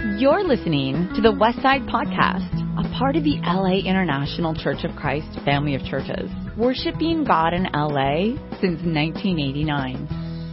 You're listening to the Westside Podcast, a part of the LA International Church of Christ family of churches, worshiping God in LA since 1989.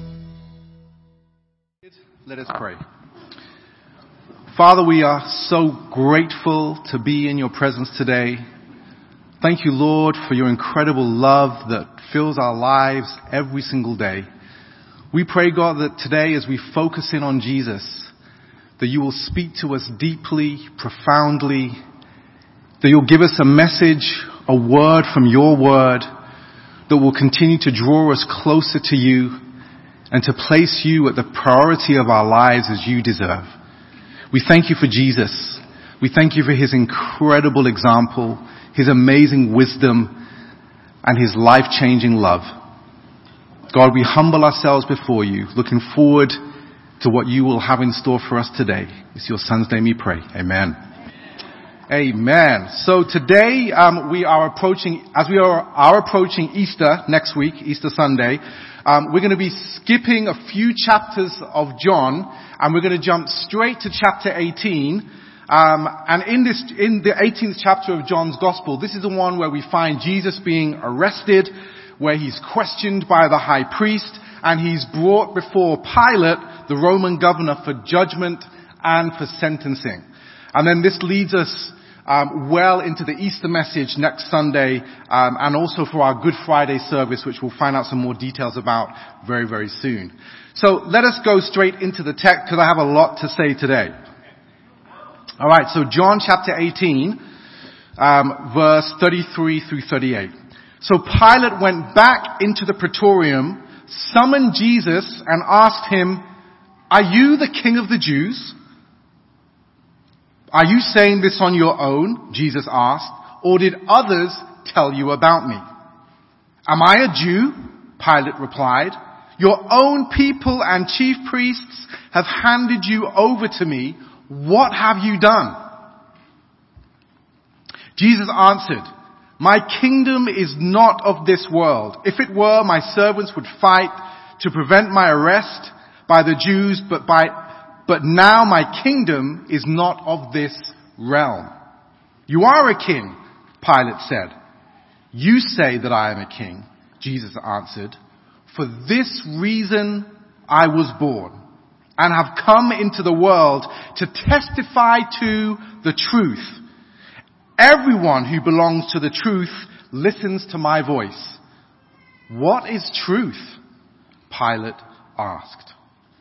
Let us pray. Father, we are so grateful to be in your presence today. Thank you, Lord, for your incredible love that fills our lives every single day. We pray, God, that today as we focus in on Jesus, that you will speak to us deeply, profoundly, that you'll give us a message, a word from your word that will continue to draw us closer to you and to place you at the priority of our lives as you deserve. We thank you for Jesus. We thank you for his incredible example, his amazing wisdom, and his life-changing love. God, we humble ourselves before you, looking forward to what you will have in store for us today. It's your son's name we pray. Amen. Amen. So today we are approaching Easter next week, Easter Sunday. We're going to be skipping a few chapters of John, and we're going to jump straight to chapter 18. And in the 18th chapter of John's Gospel, this is the one where we find Jesus being arrested, where he's questioned by the high priest, and he's brought before Pilate, the Roman governor, for judgment and for sentencing. And then this leads us well into the Easter message next Sunday, and also for our Good Friday service, which we'll find out some more details about very, very soon. So let us go straight into the text, because I have a lot to say today. All right, so John chapter 18, verse 33 through 38. So Pilate went back into the praetorium, summoned Jesus, and asked him, "Are you the king of the Jews?" "Are you saying this on your own?" Jesus asked, "or did others tell you about me?" "Am I a Jew?" Pilate replied. "Your own people and chief priests have handed you over to me. What have you done?" Jesus answered, "My kingdom is not of this world. If it were, my servants would fight to prevent my arrest by the Jews, but now my kingdom is not of this realm." "You are a king," Pilate said. "You say that I am a king," Jesus answered. "For this reason I was born, and have come into the world to testify to the truth. Everyone who belongs to the truth listens to my voice." "What is truth?" Pilate asked.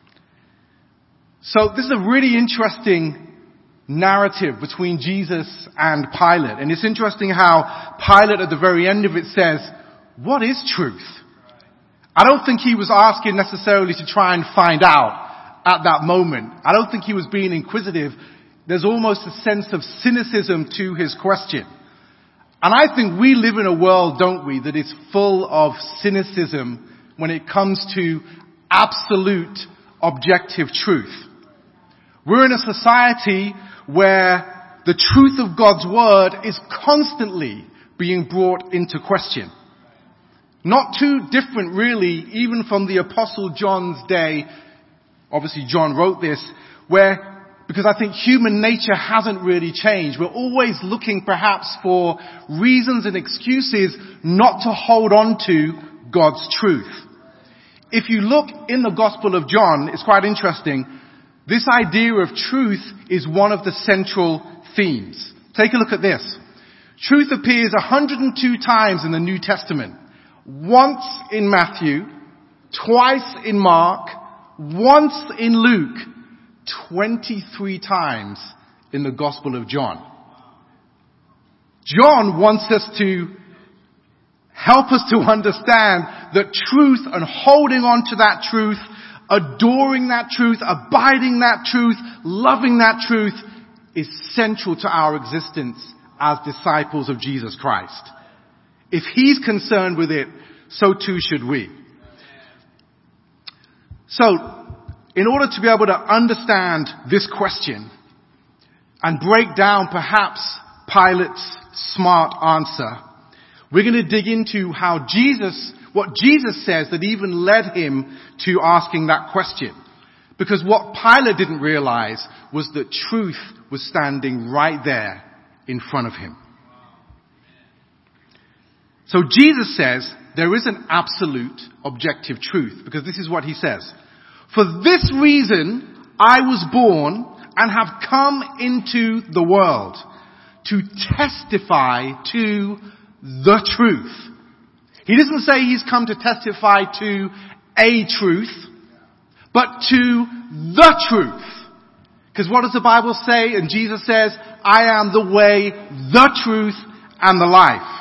So this is a really interesting narrative between Jesus and Pilate. And it's interesting how Pilate at the very end of it says, "What is truth?" I don't think he was asking necessarily to try and find out at that moment. I don't think he was being inquisitive. There's almost a sense of cynicism to his question. And I think we live in a world, don't we, that is full of cynicism when it comes to absolute objective truth. We're in a society where the truth of God's word is constantly being brought into question. Not too different really, even from the Apostle John's day. Obviously John wrote this, because I think human nature hasn't really changed. We're always looking perhaps for reasons and excuses not to hold on to God's truth. If you look in the Gospel of John, it's quite interesting. This idea of truth is one of the central themes. Take a look at this. Truth appears 102 times in the New Testament. Once in Matthew, twice in Mark, once in Luke, 23 times in the Gospel of John. John wants us to help us to understand that truth and holding on to that truth, adoring that truth, abiding that truth, loving that truth is central to our existence as disciples of Jesus Christ. If he's concerned with it, so too should we. So, in order to be able to understand this question and break down perhaps Pilate's smart answer, we're going to dig into what Jesus says that even led him to asking that question. Because what Pilate didn't realize was that truth was standing right there in front of him. So Jesus says there is an absolute objective truth, because this is what he says. For this reason I was born and have come into the world to testify to the truth. He doesn't say he's come to testify to a truth, but to the truth. Because what does the Bible say? And Jesus says, I am the way, the truth, and the life.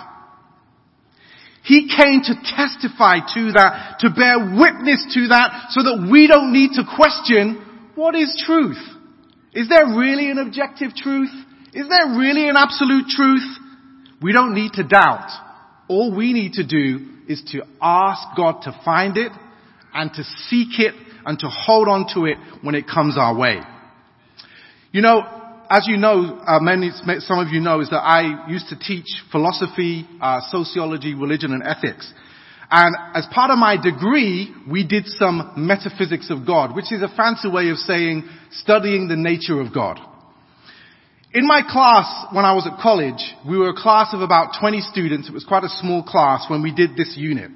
He came to testify to that, to bear witness to that, so that we don't need to question, what is truth? Is there really an objective truth? Is there really an absolute truth? We don't need to doubt. All we need to do is to ask God to find it and to seek it and to hold on to it when it comes our way. You know, as you know, some of you know, is that I used to teach philosophy, sociology, religion, and ethics. And as part of my degree, we did some metaphysics of God, which is a fancy way of saying studying the nature of God. In my class, when I was at college, we were a class of about 20 students. It was quite a small class when we did this unit.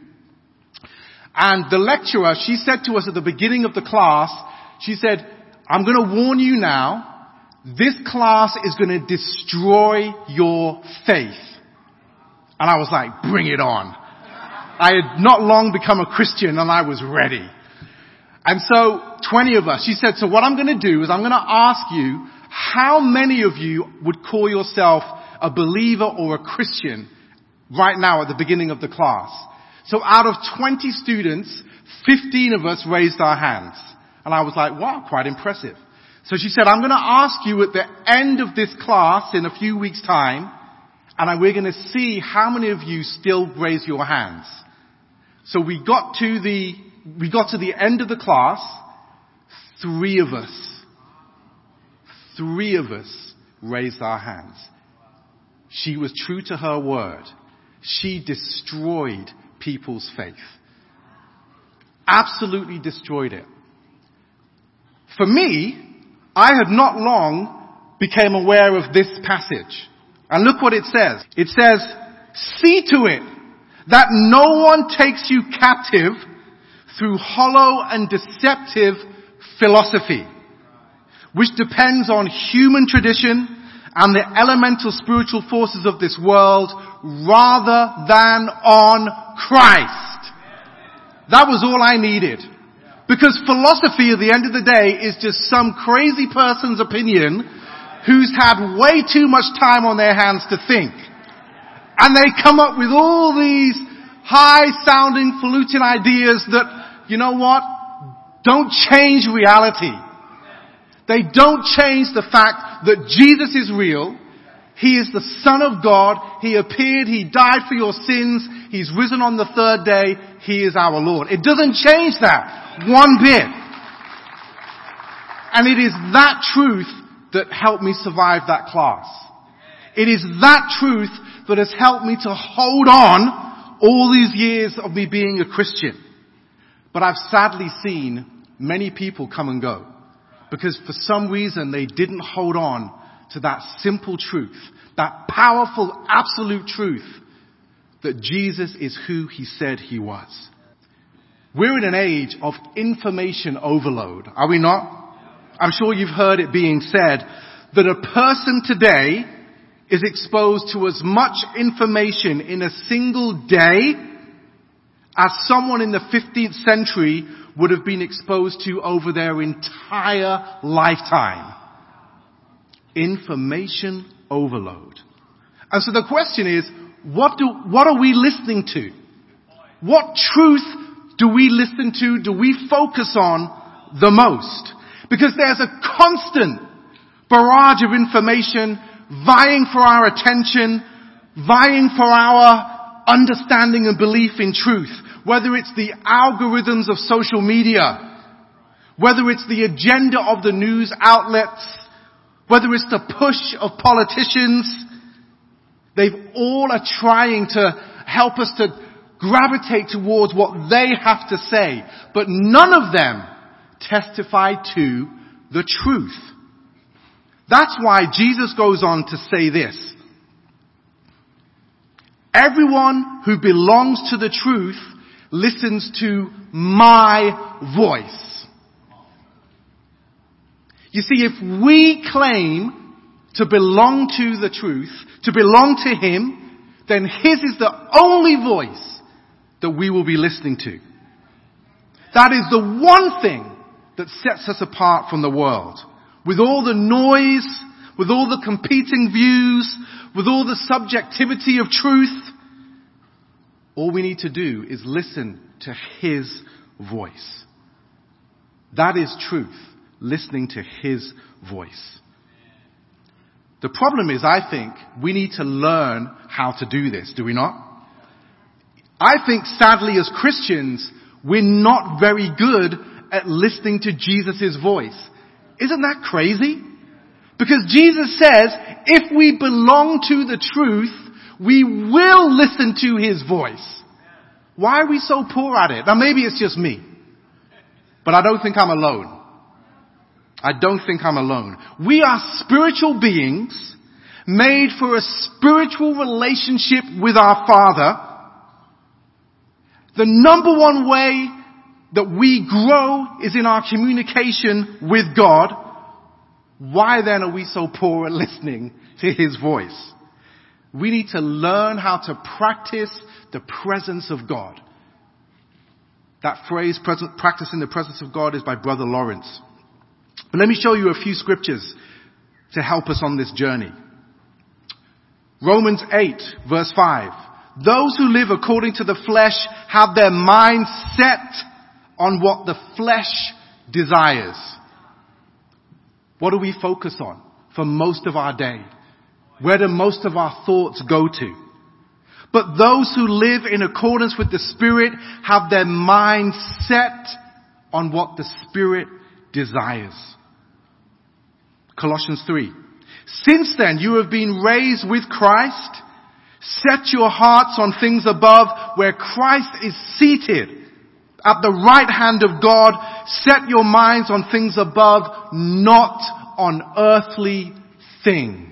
And the lecturer, she said to us at the beginning of the class, she said, I'm going to warn you now, this class is going to destroy your faith. And I was like, bring it on. I had not long become a Christian and I was ready. And so 20 of us, she said, so what I'm going to do is I'm going to ask you, how many of you would call yourself a believer or a Christian right now at the beginning of the class? So out of 20 students, 15 of us raised our hands. And I was like, wow, quite impressive. So she said, I'm going to ask you at the end of this class in a few weeks' time, and we're going to see how many of you still raise your hands. So we got to the end of the class, 3 of us raised our hands. She was true to her word. She destroyed people's faith. Absolutely destroyed it. For me, I had not long became aware of this passage. And look what it says. It says, see to it that no one takes you captive through hollow and deceptive philosophy, which depends on human tradition and the elemental spiritual forces of this world rather than on Christ. That was all I needed. Because philosophy at the end of the day is just some crazy person's opinion who's had way too much time on their hands to think. And they come up with all these high-sounding, falutin ideas that, you know what, don't change reality. They don't change the fact that Jesus is real. He is the Son of God. He appeared. He died for your sins. He's risen on the 3rd day. He is our Lord. It doesn't change that one bit. And it is that truth that helped me survive that class. It is that truth that has helped me to hold on all these years of me being a Christian. But I've sadly seen many people come and go because for some reason they didn't hold on to that simple truth, that powerful absolute truth that Jesus is who he said he was. We're in an age of information overload, are we not? I'm sure you've heard it being said that a person today is exposed to as much information in a single day as someone in the 15th century would have been exposed to over their entire lifetime. Information overload. And so the question is, what are we listening to? What truth do we listen to? Do we focus on the most? Because there's a constant barrage of information vying for our attention, vying for our understanding and belief in truth. Whether it's the algorithms of social media, whether it's the agenda of the news outlets, whether it's the push of politicians, they all are trying to help us to gravitate towards what they have to say. But none of them testify to the truth. That's why Jesus goes on to say this. Everyone who belongs to the truth listens to my voice. You see, if we claim to belong to the truth, to belong to Him, then His is the only voice that we will be listening to. That is the one thing that sets us apart from the world. With all the noise, with all the competing views, with all the subjectivity of truth, all we need to do is listen to His voice. That is truth, listening to His voice. The problem is, I think, we need to learn how to do this, do we not? I think, sadly, as Christians, we're not very good at listening to Jesus' voice. Isn't that crazy? Because Jesus says, if we belong to the truth, we will listen to His voice. Why are we so poor at it? Now maybe it's just me. But I don't think I'm alone. I don't think I'm alone. We are spiritual beings made for a spiritual relationship with our Father. The number one way that we grow is in our communication with God. Why then are we so poor at listening to His voice? We need to learn how to practice the presence of God. That phrase, practicing the presence of God, is by Brother Lawrence. But let me show you a few scriptures to help us on this journey. Romans 8, verse 5. Those who live according to the flesh have their minds set on what the flesh desires. What do we focus on for most of our day? Where do most of our thoughts go to? But those who live in accordance with the Spirit have their minds set on what the Spirit desires. Colossians 3. Since then you have been raised with Christ. Set your hearts on things above, where Christ is seated at the right hand of God. Set your minds on things above, not on earthly things.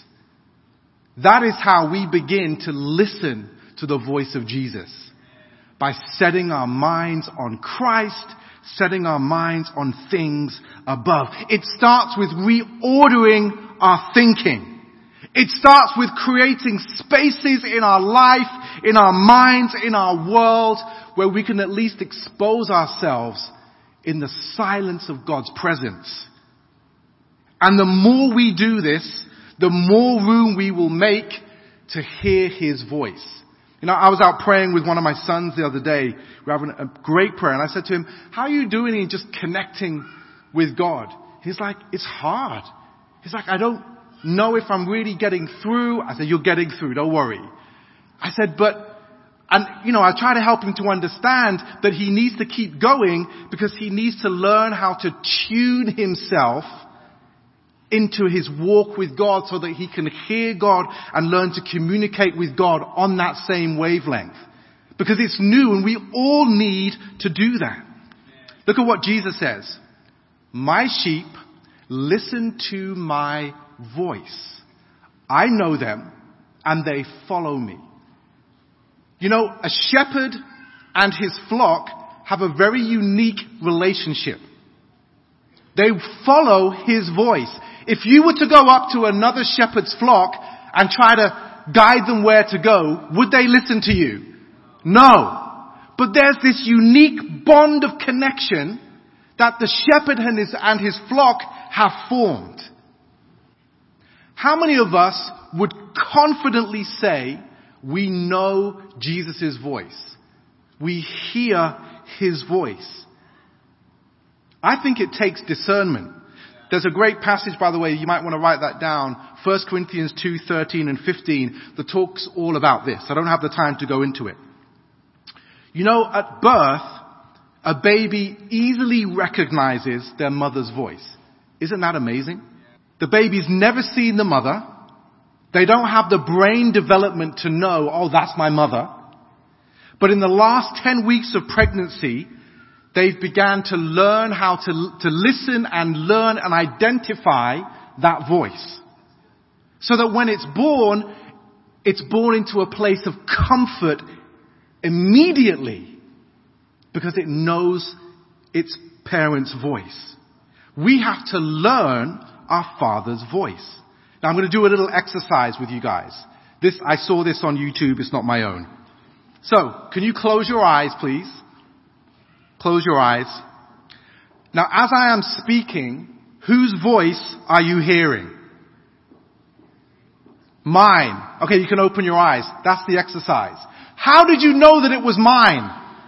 That is how we begin to listen to the voice of Jesus. By setting our minds on Christ, setting our minds on things above. It starts with reordering our thinking. It starts with creating spaces in our life, in our minds, in our world, where we can at least expose ourselves in the silence of God's presence. And the more we do this, the more room we will make to hear His voice. You know, I was out praying with one of my sons the other day. We're having a great prayer. And I said to him, how are you doing in just connecting with God? He's like, it's hard. He's like, I don't know if I'm really getting through. I said, you're getting through, don't worry. I said, I try to help him to understand that he needs to keep going because he needs to learn how to tune himself into his walk with God so that he can hear God and learn to communicate with God on that same wavelength. Because it's new and we all need to do that. Look at what Jesus says. My sheep listen to my voice. I know them and they follow me. You know, a shepherd and his flock have a very unique relationship. They follow his voice. If you were to go up to another shepherd's flock and try to guide them where to go, would they listen to you? No. But there's this unique bond of connection that the shepherd and his flock have formed. How many of us would confidently say we know Jesus' voice? We hear His voice. I think it takes discernment. There's a great passage, by the way, you might want to write that down, 1 Corinthians 2:13 and 15, that talks all about this. I don't have the time to go into it. You know, at birth, a baby easily recognizes their mother's voice. Isn't that amazing? The baby's never seen the mother. They don't have the brain development to know, oh, that's my mother. But in the last 10 weeks of pregnancy, they've began to learn how to listen and learn and identify that voice. So that when it's born into a place of comfort immediately because it knows its parent's voice. We have to learn our Father's voice. Now I'm going to do a little exercise with you guys. I saw this on YouTube, it's not my own. So, can you close your eyes, please? Close your eyes. Now, as I am speaking, whose voice are you hearing? Mine. Okay, you can open your eyes. That's the exercise. How did you know that it was mine?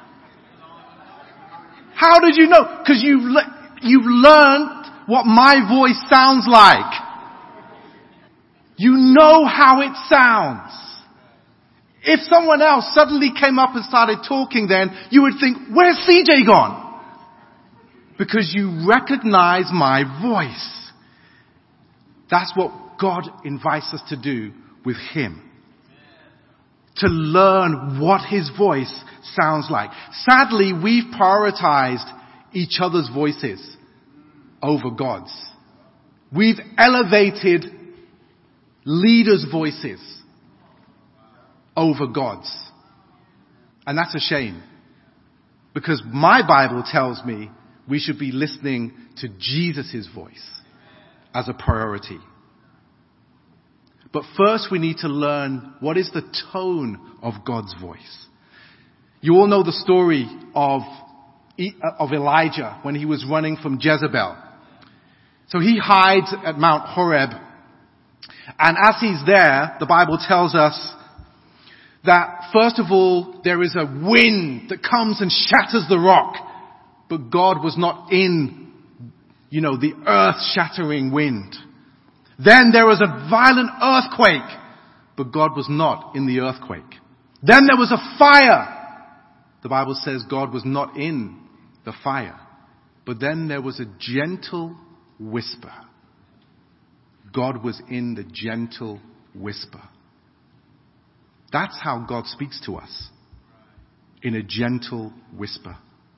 How did you know? Because you've learned what my voice sounds like. You know how it sounds. If someone else suddenly came up and started talking then, you would think, where's CJ gone? Because you recognize my voice. That's what God invites us to do with Him. To learn what His voice sounds like. Sadly, we've prioritized each other's voices over God's. We've elevated leaders' voices over God's. And that's a shame. Because my Bible tells me we should be listening to Jesus' voice as a priority. But first we need to learn what is the tone of God's voice. You all know the story of Elijah when he was running from Jezebel. So he hides at Mount Horeb. And as he's there, the Bible tells us that first of all, there is a wind that comes and shatters the rock. But God was not in, the earth-shattering wind. Then there was a violent earthquake. But God was not in the earthquake. Then there was a fire. The Bible says God was not in the fire. But then there was a gentle whisper. God was in the gentle whisper. That's how God speaks to us. In a gentle whisper.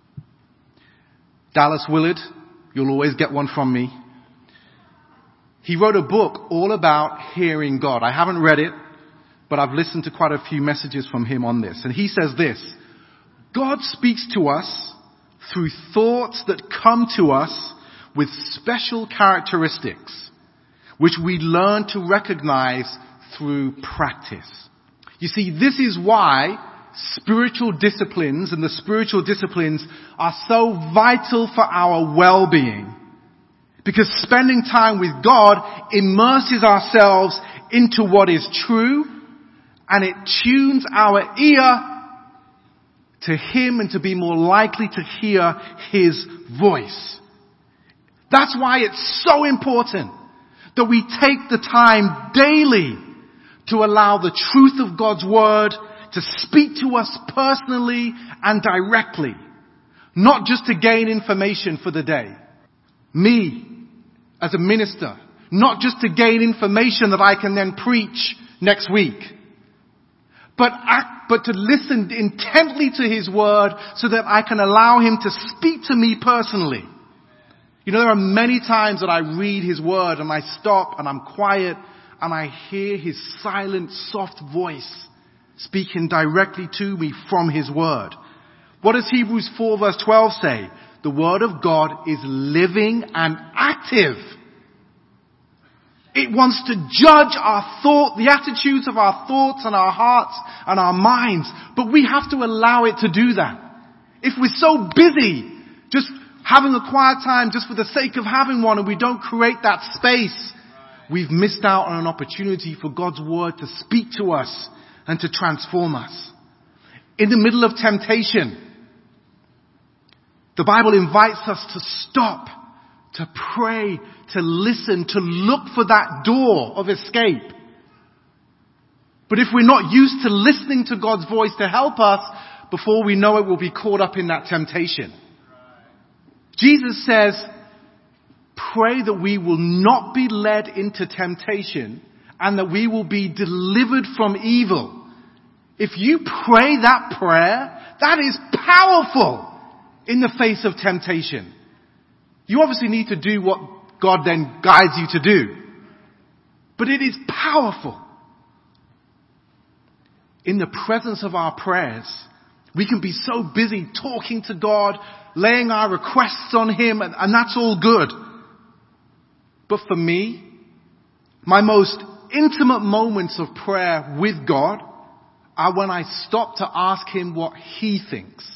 Dallas Willard, you'll always get one from me. He wrote a book all about hearing God. I haven't read it, but I've listened to quite a few messages from him on this. And he says this: God speaks to us through thoughts that come to us with special characteristics, which we learn to recognize through practice. You see, this is why spiritual disciplines and the spiritual disciplines are so vital for our well-being. Because spending time with God immerses ourselves into what is true, and it tunes our ear to Him and to be more likely to hear His voice. That's why it's so important that we take the time daily to allow the truth of God's Word to speak to us personally and directly. Not just to gain information for the day. Me, as a minister, not just to gain information that I can then preach next week. But to listen intently to His Word so that I can allow Him to speak to me personally. There are many times that I read His Word and I stop and I'm quiet and I hear His silent, soft voice speaking directly to me from His Word. What does Hebrews 4 verse 12 say? The Word of God is living and active. It wants to judge our thought, the attitudes of our thoughts and our hearts and our minds. But we have to allow it to do that. If we're so busy just having a quiet time just for the sake of having one and we don't create that space, we've missed out on an opportunity for God's Word to speak to us and to transform us. In the middle of temptation, the Bible invites us to stop, to pray, to listen, to look for that door of escape. But if we're not used to listening to God's voice to help us, before we know it, we'll be caught up in that temptation. Jesus says, pray that we will not be led into temptation and that we will be delivered from evil. If you pray that prayer, that is powerful. in the face of temptation. You obviously need to do what God then guides you to do. But it is powerful. In the presence of our prayers, we can be so busy talking to God, laying our requests on Him, and that's all good. But for me, my most intimate moments of prayer with God are when I stop to ask Him what He thinks.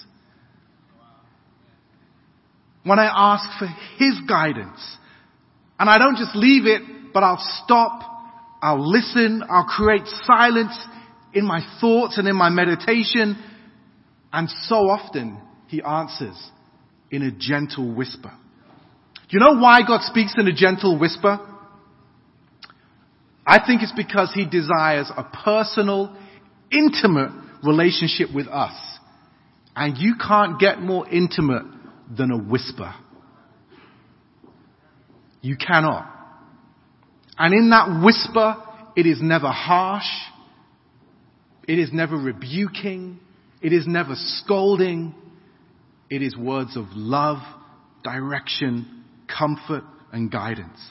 When I ask for His guidance. And I don't just leave it, but I'll stop, I'll listen, I'll create silence in my thoughts and in my meditation. And so often He answers in a gentle whisper. Do you know why God speaks in a gentle whisper? I think it's because He desires a personal, intimate relationship with us. And you can't get more intimate than a whisper. You cannot. And in that whisper, it is never harsh. It is never rebuking. It is never scolding. It is words of love, direction, comfort, and guidance.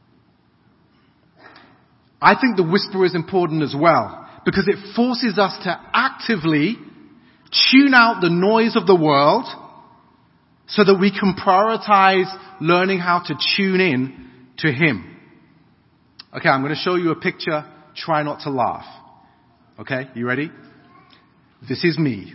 I think the whisper is important as well because it forces us to actively tune out the noise of the world so that we can prioritize learning how to tune in to Him. Okay, I'm going to show you a picture. Try not to laugh. Okay, you ready? This is me.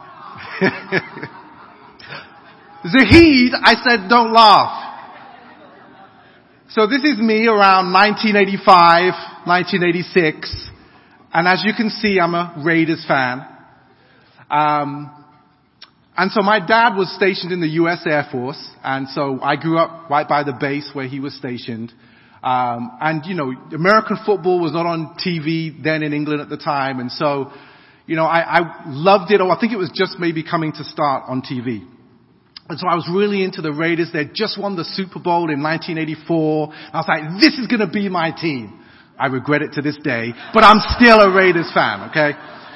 Zahid, I said don't laugh. So this is me around 1985, 1986. And as you can see, I'm a Raiders fan. And so my dad was stationed in the U.S. Air Force. And so I grew up right by the base where he was stationed. And, you know, American football was not on TV then in England at the time. And so, you know, I loved it. Or I think it was just maybe coming to start on TV. And so I was really into the Raiders. They'd just won the Super Bowl in 1984. I was like, this is going to be my team. I regret it to this day, but I'm still a Raiders fan, okay?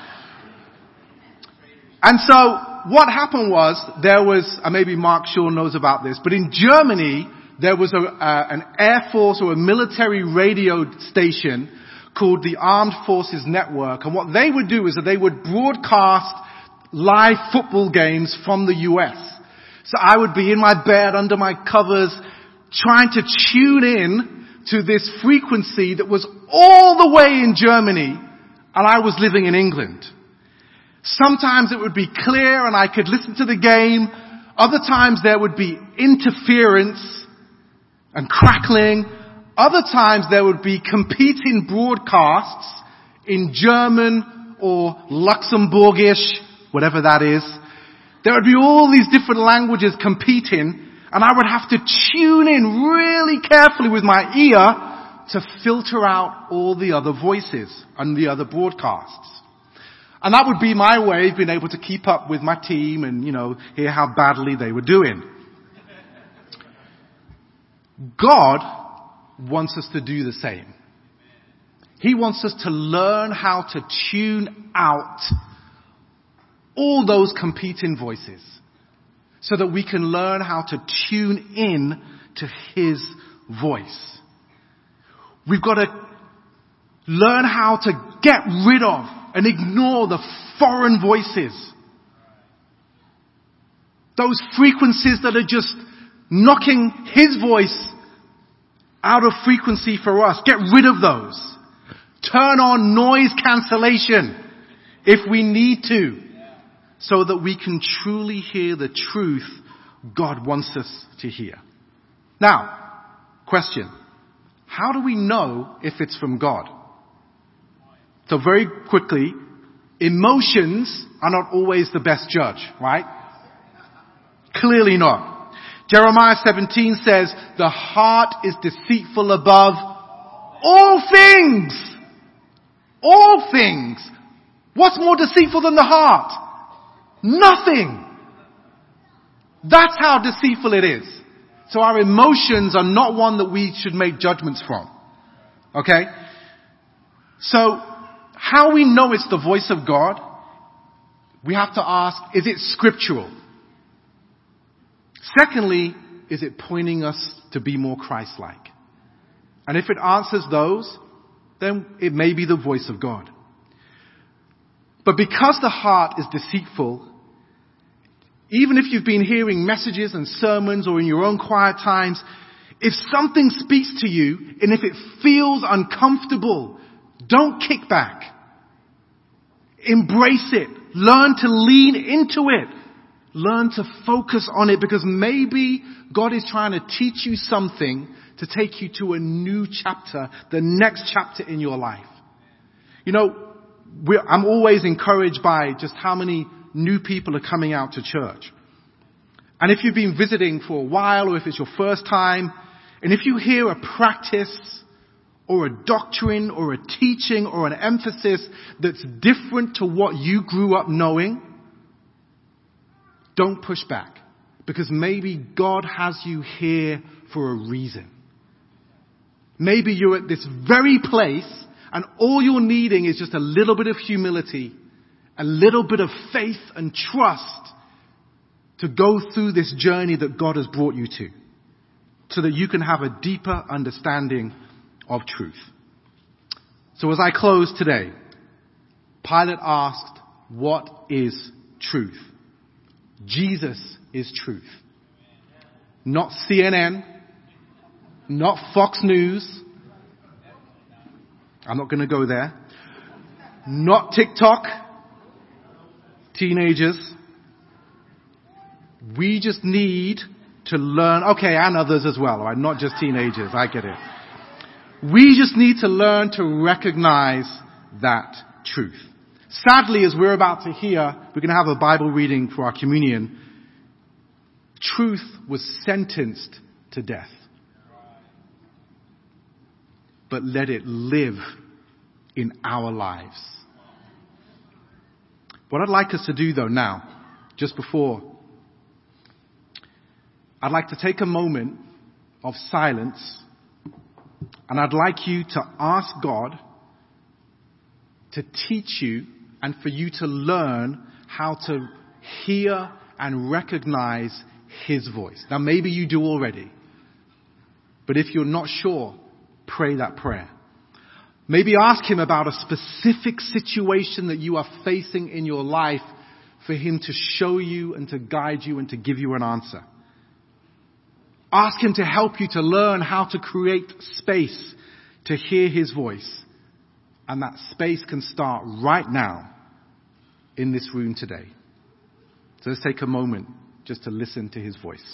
And so what happened was there was, maybe Mark Shaw knows about this, but in Germany, there was an Air Force or a military radio station called the Armed Forces Network. And what they would do is that they would broadcast live football games from the US. So I would be in my bed under my covers trying to tune in to this frequency that was all the way in Germany and I was living in England. Sometimes it would be clear and I could listen to the game. Other times there would be interference and crackling. Other times there would be competing broadcasts in German or Luxembourgish, whatever that is. There would be all these different languages competing, and I would have to tune in really carefully with my ear to filter out all the other voices and the other broadcasts. And that would be my way of being able to keep up with my team and, you know, hear how badly they were doing. God wants us to do the same. He wants us to learn how to tune out all those competing voices so that we can learn how to tune in to His voice. We've got to learn how to get rid of and ignore the foreign voices. Those frequencies that are just knocking His voice out of frequency for us. Get rid of those. Turn on noise cancellation if we need to, so that we can truly hear the truth God wants us to hear. Now, question. How do we know if it's from God? So very quickly, emotions are not always the best judge, right? Clearly not. Jeremiah 17 says, the heart is deceitful above all things. All things. What's more deceitful than the heart? Nothing. That's how deceitful it is. So our emotions are not one that we should make judgments from. Okay? So, how we know it's the voice of God, we have to ask, is it scriptural? Secondly, is it pointing us to be more Christ-like? And if it answers those, then it may be the voice of God. But because the heart is deceitful, even if you've been hearing messages and sermons or in your own quiet times, if something speaks to you and if it feels uncomfortable, don't kick back. Embrace it. Learn to lean into it. Learn to focus on it, because maybe God is trying to teach you something to take you to a new chapter, the next chapter in your life. You know, I'm always encouraged by just how many new people are coming out to church. And if you've been visiting for a while, or if it's your first time, and if you hear a practice or a doctrine or a teaching or an emphasis that's different to what you grew up knowing, don't push back, because maybe God has you here for a reason. Maybe you're at this very place and all you're needing is just a little bit of humility, a little bit of faith and trust to go through this journey that God has brought you to, so that you can have a deeper understanding of truth. So as I close today, Pilate asked, what is truth? Jesus is truth. Not CNN, not Fox News. I'm not going to go there. Not TikTok. Teenagers. We just need to learn, okay, and others as well, right? Not just teenagers, I get it. We just need to learn to recognize that truth. Sadly, as we're about to hear, we're going to have a Bible reading for our communion. Truth was sentenced to death. But let it live in our lives. What I'd like us to do though now, just before, I'd like to take a moment of silence, and I'd like you to ask God to teach you and for you to learn how to hear and recognize His voice. Now maybe you do already, but if you're not sure, pray that prayer. Maybe ask Him about a specific situation that you are facing in your life for Him to show you and to guide you and to give you an answer. Ask Him to help you to learn how to create space to hear His voice. And that space can start right now in this room today. So let's take a moment just to listen to His voice.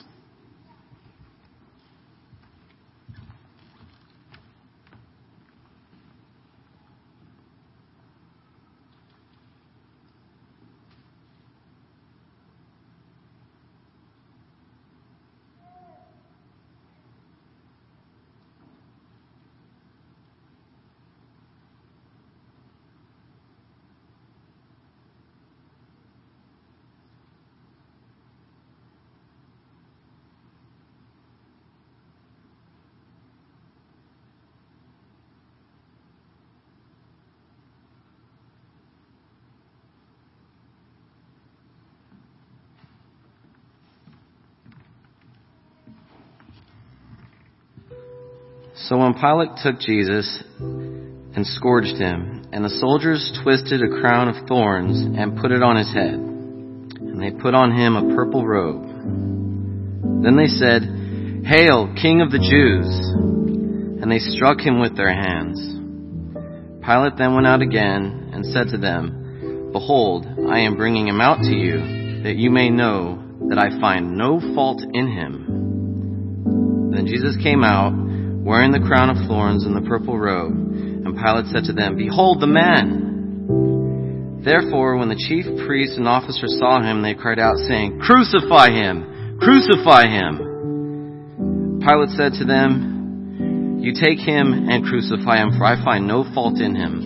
So when Pilate took Jesus and scourged him, and the soldiers twisted a crown of thorns and put it on his head, and they put on him a purple robe. Then they said, "Hail, King of the Jews!" And they struck him with their hands. Pilate then went out again and said to them, "Behold, I am bringing him out to you, that you may know that I find no fault in him." Then Jesus came out, wearing the crown of thorns and the purple robe. And Pilate said to them, "Behold the man!" Therefore, when the chief priests and officers saw him, they cried out, saying, "Crucify him! Crucify him!" Pilate said to them, "You take him and crucify him, for I find no fault in him."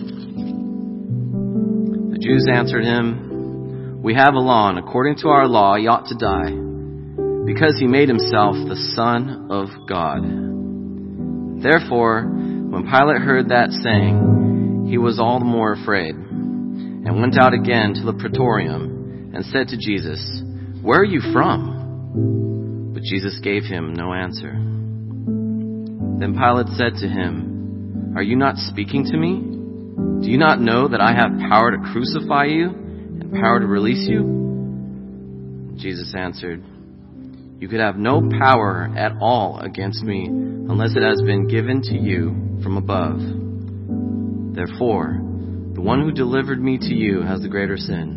The Jews answered him, "We have a law, and according to our law he ought to die, because he made himself the Son of God." Therefore, when Pilate heard that saying, he was all the more afraid, and went out again to the praetorium, and said to Jesus, "Where are you from?" But Jesus gave him no answer. Then Pilate said to him, "Are you not speaking to me? Do you not know that I have power to crucify you and power to release you?" Jesus answered, "You could have no power at all against me unless it has been given to you from above. Therefore, the one who delivered me to you has the greater sin."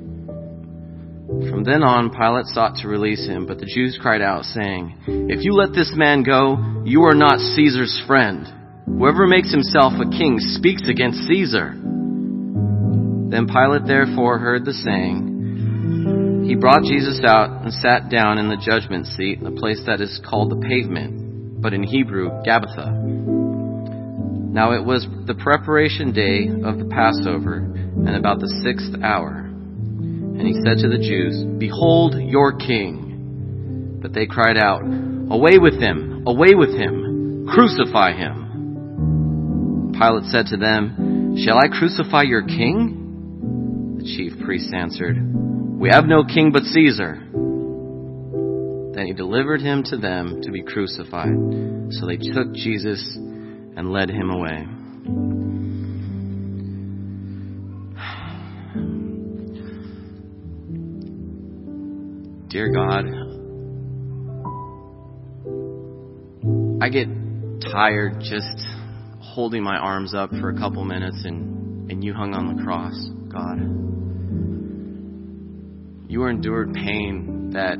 From then on, Pilate sought to release him, but the Jews cried out, saying, "If you let this man go, you are not Caesar's friend. Whoever makes himself a king speaks against Caesar." Then Pilate therefore heard the saying. He brought Jesus out and sat down in the judgment seat, a place that is called the Pavement, but in Hebrew, Gabbatha. Now it was the preparation day of the Passover, and about the 6th hour. And he said to the Jews, "Behold your king." But they cried out, "Away with him! Away with him! Crucify him!" Pilate said to them, "Shall I crucify your king?" The chief priests answered, "We have no king but Caesar." Then he delivered him to them to be crucified. So they took Jesus and led him away. Dear God, I get tired just holding my arms up for a couple minutes and you hung on the cross, God. You endured pain that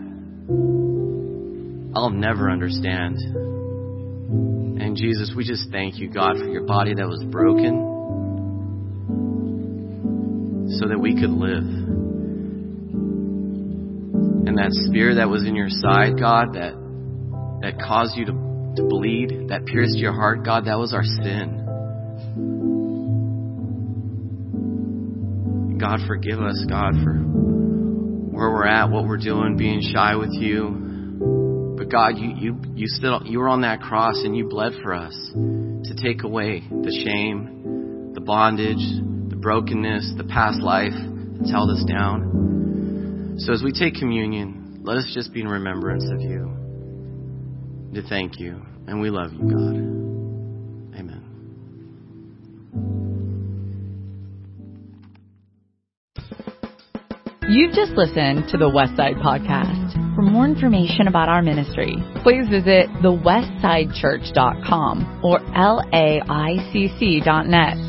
I'll never understand. And Jesus, we just thank you, God, for your body that was broken so that we could live. And that spear that was in your side, God, that caused you to bleed, that pierced your heart, God, that was our sin. God, forgive us, God, for where we're at, what we're doing, being shy with you. But God, you were on that cross and you bled for us to take away the shame, the bondage, the brokenness, the past life that's held us down. So as we take communion, let us just be in remembrance of you, to thank you. And we love you, God. Amen. You've just listened to the Westside Podcast. For more information about our ministry, please visit thewestsidechurch.com or laicc.net.